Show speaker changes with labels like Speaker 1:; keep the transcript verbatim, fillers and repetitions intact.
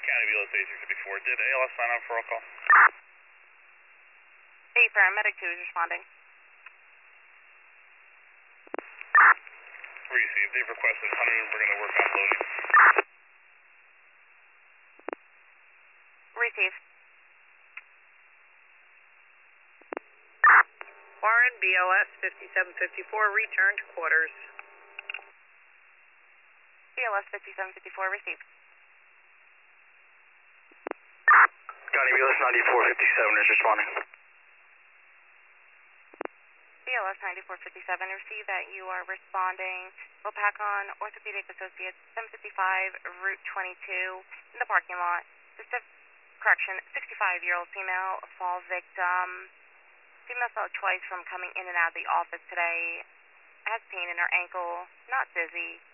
Speaker 1: County Bulos eight six five four. Did A L S sign on for a call?
Speaker 2: Hey, sir, medic two is responding.
Speaker 1: Received. They've requested one hundred and we're going to work on loading.
Speaker 2: Receive.
Speaker 3: Warren, B L S fifty-seven fifty-four, return to quarters.
Speaker 2: B L S fifty-seven fifty-four, receive.
Speaker 4: County Bulos ninety-four fifty-seven is responding.
Speaker 2: B L S ninety-four fifty-seven, receive that you are responding. Lopakon Orthopedic Associates, seven fifty-five, Route twenty-two, in the parking lot. Specific, correction, sixty-five-year-old female, fall victim. Female fell twice from coming in and out of the office today. Has pain in her ankle, not dizzy.